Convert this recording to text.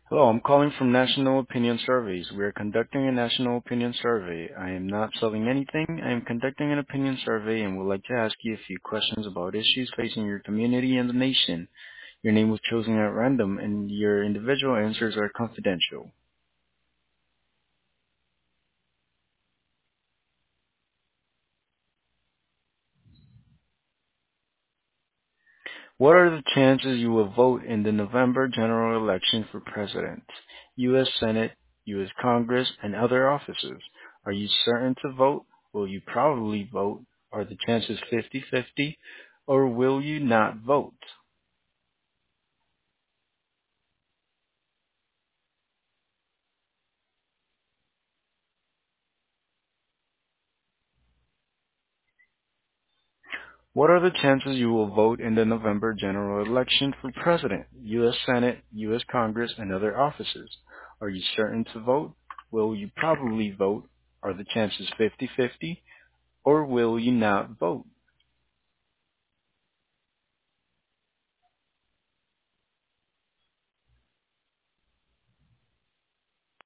Hello, I'm calling from National Opinion Surveys. We are conducting a national opinion survey. I am not selling anything. I am conducting an opinion survey and would like to ask you a few questions about issues facing your community and the nation. Your name was chosen at random and your individual answers are confidential. What are the chances you will vote in the November general election for president, U.S. Senate, U.S. Congress, and other offices? Are you certain to vote? Will you probably vote? Are the chances 50-50? Or will you not vote? What are the chances you will vote in the November general election for president, U.S. Senate, U.S. Congress, and other offices? Are you certain to vote? Will you probably vote? Are the chances 50-50? Or will you not vote?